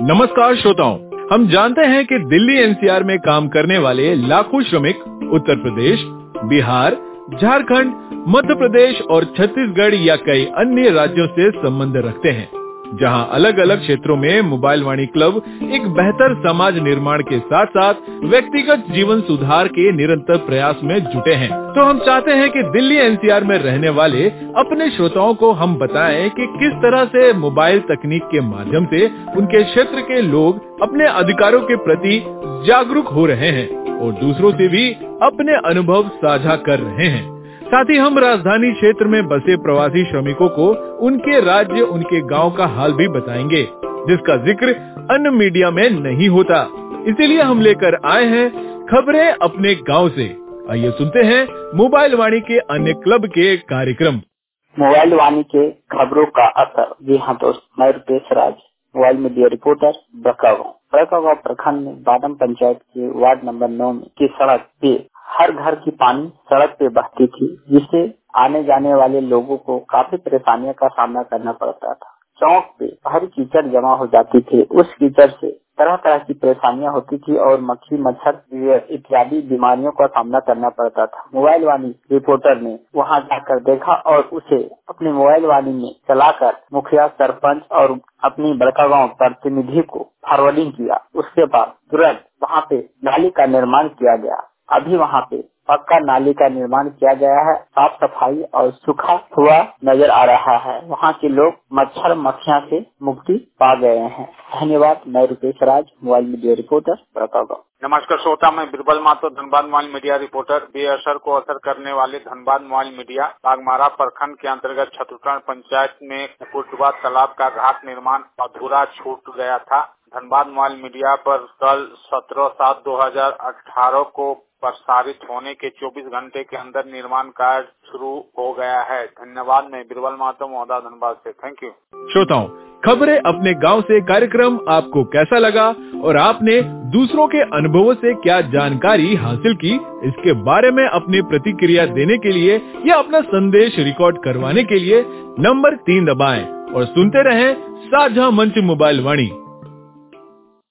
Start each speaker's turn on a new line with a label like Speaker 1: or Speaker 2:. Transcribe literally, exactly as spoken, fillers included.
Speaker 1: नमस्कार श्रोताओं, हम जानते हैं कि दिल्ली एनसीआर में काम करने वाले लाखों श्रमिक उत्तर प्रदेश, बिहार, झारखंड, मध्य प्रदेश और छत्तीसगढ़ या कई अन्य राज्यों से संबंध रखते हैं, जहां अलग अलग क्षेत्रों में मोबाइल वाणी क्लब एक बेहतर समाज निर्माण के साथ साथ व्यक्तिगत जीवन सुधार के निरंतर प्रयास में जुटे हैं। तो हम चाहते हैं कि दिल्ली एनसीआर में रहने वाले अपने श्रोताओं को हम बताएं कि किस तरह से मोबाइल तकनीक के माध्यम से उनके क्षेत्र के लोग अपने अधिकारों के प्रति जागरूक हो रहे हैं और दूसरों से भी अपने अनुभव साझा कर रहे हैं। साथ ही हम राजधानी क्षेत्र में बसे प्रवासी श्रमिकों को उनके राज्य, उनके गांव का हाल भी बताएंगे, जिसका जिक्र अन्य मीडिया में नहीं होता। इसीलिए हम लेकर आए हैं खबरें अपने गांव से। आइए सुनते हैं मोबाइल वाणी के अन्य क्लब के कार्यक्रम।
Speaker 2: मोबाइल वाणी के खबरों का असर। जी हाँ दोस्त, मैं Rupesh Raj, mobile media reporter, Barkagaon. Barkagaon प्रखंड में बादम पंचायत के वार्ड नंबर नौ में की सड़क पे हर घर की पानी सड़क पे बहती थी, जिससे आने जाने वाले लोगों को काफी परेशानियों का सामना करना पड़ता था। चौक पे भारी कीचड़ जमा हो जाती थी। उस कीचड़ से तरह तरह की परेशानियां होती थी और मक्खी, मच्छर इत्यादि बीमारियों का सामना करना पड़ता था। मोबाइल वाणी रिपोर्टर ने वहां जाकर देखा और उसे अपनी मोबाइल वाणी में चलाकर मुखिया, सरपंच और अपनी बड़कागांव प्रतिनिधि को फॉरवर्डिंग किया। उसके बाद तुरंत वहाँ पे नाली का निर्माण किया गया। अभी वहाँ पे पक्का नाली का निर्माण किया गया है। साफ सफाई और सूखा हुआ नजर आ रहा है। वहाँ के लोग मच्छर मक्खियाँ से मुक्ति पा गए हैं। धन्यवाद। मैं Rupesh Raj, mobile media reporter, Barkagaon.
Speaker 3: नमस्कार श्रोता, मैं Birbal Mato, Dhanbad mobile media reporter. बेअसर को असर करने वाले धनबाद मोबाइल मीडिया बागमारा प्रखंड के अंतर्गत छतुटन पंचायत में कुटवा तालाब का घाट निर्माण अधूरा छूट गया था। धनबाद मोबाइल मीडिया पर कल सत्रह सात दो हजार अठारह को प्रसारित होने के चौबीस घंटे के अंदर निर्माण कार्य शुरू हो गया है। धन्यवाद। मैं बिरबल मातो, मौदा, धनबाद से। Thank you.
Speaker 1: श्रोताओं, खबरें अपने गांव से कार्यक्रम आपको कैसा लगा और आपने दूसरों के अनुभवों से क्या जानकारी हासिल की, इसके बारे में अपनी प्रतिक्रिया देने के लिए या अपना संदेश रिकॉर्ड करवाने के लिए नंबर तीन दबाएं और सुनते रहें साझा मंच मोबाइल वाणी।